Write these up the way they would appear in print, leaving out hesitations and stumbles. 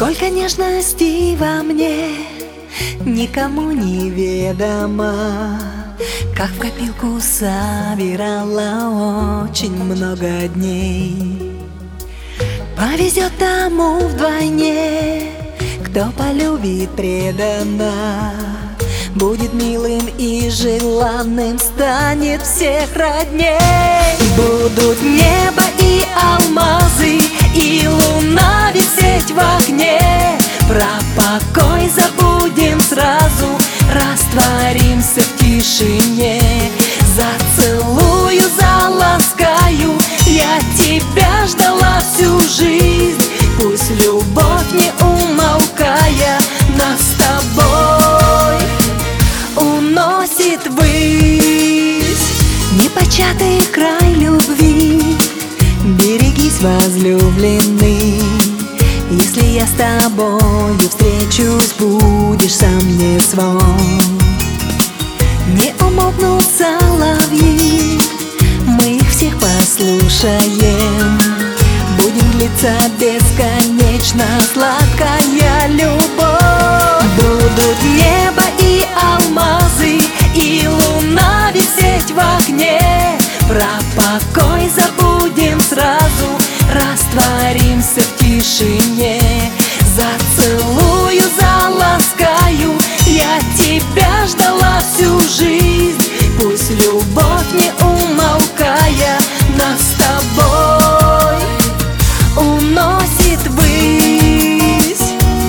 Сколько нежности во мне никому не ведомо, как в копилку собирала очень много дней. Повезет тому вдвойне, кто полюбит преданно, будет милым и желанным, станет всех родней. Будут небо и алмазы, и луна висеть в окне. Про покой забудем сразу, растворимся в тишине. Зацелую, заласкаю, я тебя ждала всю жизнь. Пусть любовь, не умолкая, нас с тобой уносит ввысь. Непочатый край любви, берегись, возлюбленный. Если я с тобою встречусь, будешь сам мне свой. Не умолкнут соловьи, мы их всех послушаем. Будем длиться бесконечно сладкая любовь. Будут небо и алмазы, и луна висеть в окне. Про покой забудем сразу, растворимся в тишине. Зацелую, заласкаю, я тебя ждала всю жизнь. Пусть любовь, не умолкая, нас с тобой уносит ввысь.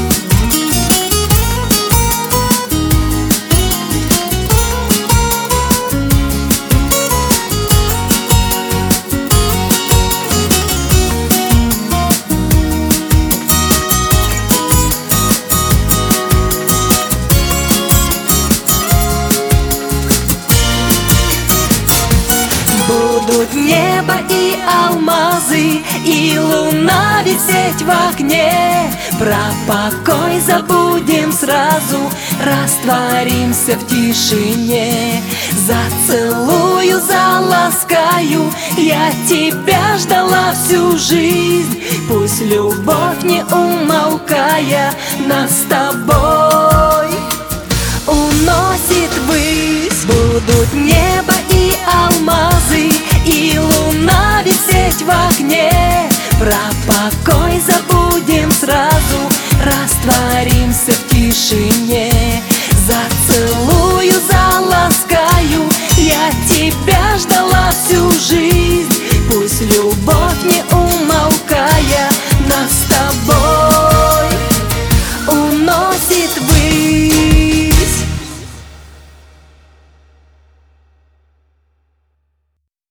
Будут небо и алмазы, и луна висеть в окне. Про покой забудем сразу, растворимся в тишине. Зацелую, заласкаю, я тебя ждала всю жизнь. Пусть любовь, не умолкая, нас с тобой уносит ввысь. Будут небо и алмазы, и луна висеть в окне. Про покой забудем сразу, растворимся в тишине. Зацелую, заласкаю,